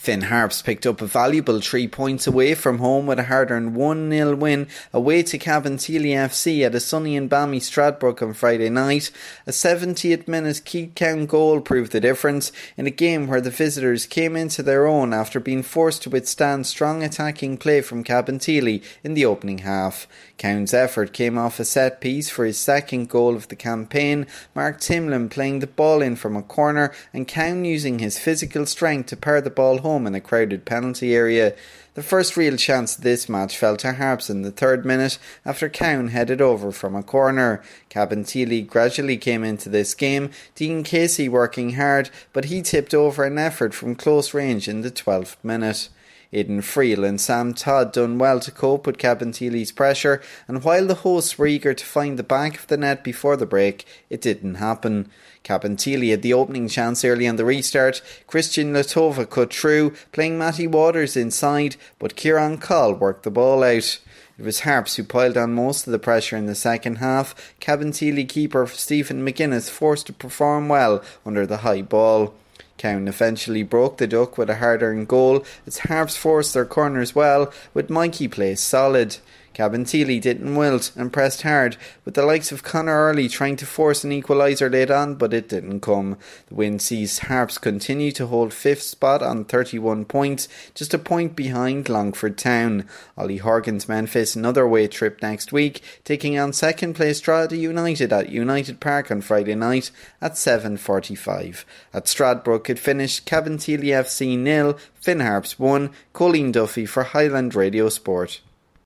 Finn Harps picked up a valuable 3 points away from home with a hard-earned 1-0 win away to Cabinteely FC at a sunny and balmy Stradbrook on Friday night. A 70th minute Keith Cowan goal proved the difference in a game where the visitors came into their own after being forced to withstand strong attacking play from Cabinteely in the opening half. Cowan's effort came off a set piece for his second goal of the campaign, Mark Timlin playing the ball in from a corner and Cowan using his physical strength to power the ball home in a crowded penalty area. The first real chance of this match fell to Harps in the 3rd minute after Cowan headed over from a corner. Cabinteely gradually came into this game, Dean Casey working hard, but he tipped over an effort from close range in the 12th minute. Aidan Friel and Sam Todd done well to cope with Cabinteely's pressure, and while the hosts were eager to find the back of the net before the break, it didn't happen. Cabinteely had the opening chance early on the restart. Christian Latova cut through, playing Matty Waters inside, but Kieran Call worked the ball out. It was Harps who piled on most of the pressure in the second half. Cabinteely keeper Stephen McGuinness forced to perform well under the high ball. Cowan eventually broke the duck with a hard-earned goal as Harps forced their corners well, with Mikey play solid. Cabinteely didn't wilt and pressed hard, with the likes of Conor Early trying to force an equaliser late on, but it didn't come. The win sees Harps continue to hold 5th spot on 31 points, just a point behind Longford Town. Ollie Horgan's men face another away trip next week, taking on 2nd place Drogheda United at United Park on Friday night at 7:45. At Stradbrook it finished Cabinteely FC 0, Finn Harps 1, Colleen Duffy for Highland Radio Sport.